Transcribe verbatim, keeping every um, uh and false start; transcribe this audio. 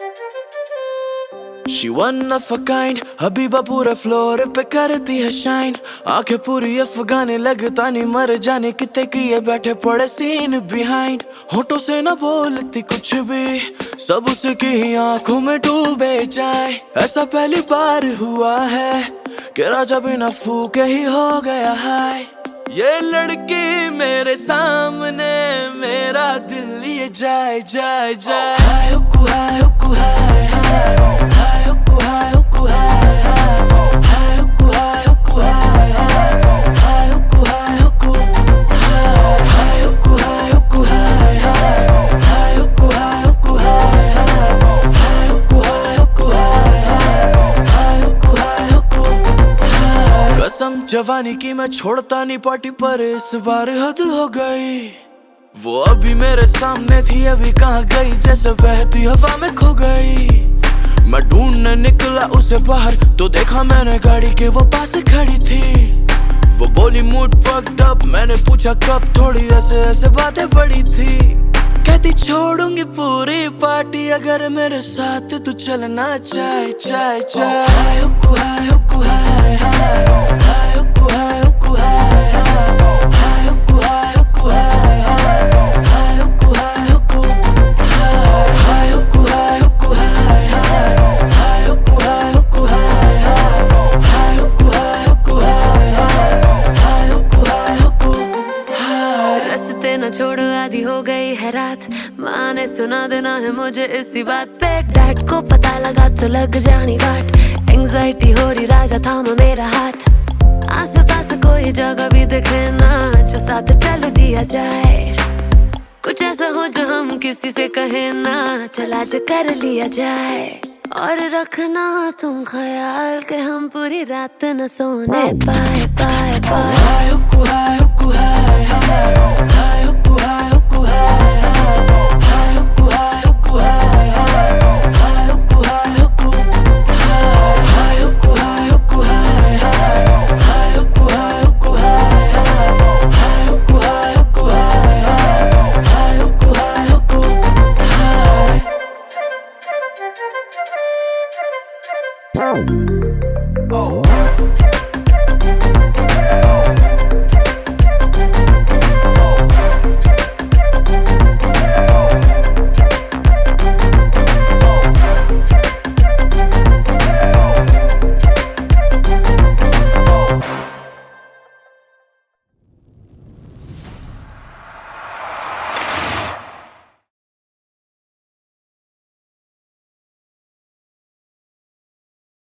She one of a kind, Habiba पूरे floor पे करती है शाइन। आंखें पूरी अफगानी लगता नहीं मर जाने कितने किए बैठे पड़े सीन बिहाइंड। होठों से न बोलती कुछ भी, सब उसकी आंखों में डूबे जाए। ऐसा पहली बार हुआ है कि राजा बिना फूके ही हो गया हाय। ये लड़की मेरे सामने मेरा दिल लिए जाए जाए जाए। हाय हुक्कू हाय हुक्कू हाय हाय हाय हुक्कू हाय हुक्कू हाय हाय हाय हुक्कू हाय हुक्कू हाय हाय हाय हुक्कू हाय हुक्कू हाय हाय हुक्कू हाय हुक्कू हाय हाय हाय हुक्कू हाय हुक्कू हाय हाय हाय हुक्कू हाय हुक्कू हाय हाय हाय हुक्कू हाय हुक्कू हाय। कसम जवानी की मैं छोड़ता नहीं पार्टी पर इस बार हद हो गई। वो अभी मेरे सामने थी अभी कहाँ गई, जैसे बहती हवा में खो गई। मैं ढूंढने निकला उसे बाहर तो देखा मैंने गाड़ी के वो पास खड़ी थी। वो बोली मूड फक्ड अप, मैंने पूछा कब, थोड़ी ऐसे ऐसे बातें पड़ी थी। कहती छोड़ूंगी पूरी पार्टी अगर मेरे साथ तू चलना चाहे चाहे चाहे। हाय हुक्कू हाय हुक्कू हाय हाय हाय हुक्कू हाय हुक्कू हाय हाय हुक्कू हाय हुक्कू हाय हाय हुक्कू हाय हुक्कू हाय हाय हुक्कू हाय हुक्कू हाय हाय हुक्कू हाय हुक्कू हाय हाय हुक्कू हाय हुक्कू हाय हाय हुक्कू हाय हुक्कू हाय। रास्ते न छोड़ो आधी हो गई है रात, माँ ने सुना देना है मुझे इसी बात पे। डैड को पता लगा तो लग जानी बात, एंग्जाइटी हो रही राजा थाम मेरा हाथ। आस पास कोई जगह भी दिखे ना जो साथ चल दिया जाए, कुछ ऐसा हो जो हम किसी से कहे ना, चल आज कर लिया जाए। और रखना तुम ख्याल के हम पूरी रात न सोने पाए पाए पाए। हाय हुक्कू हाय हुक्कू हाय हाय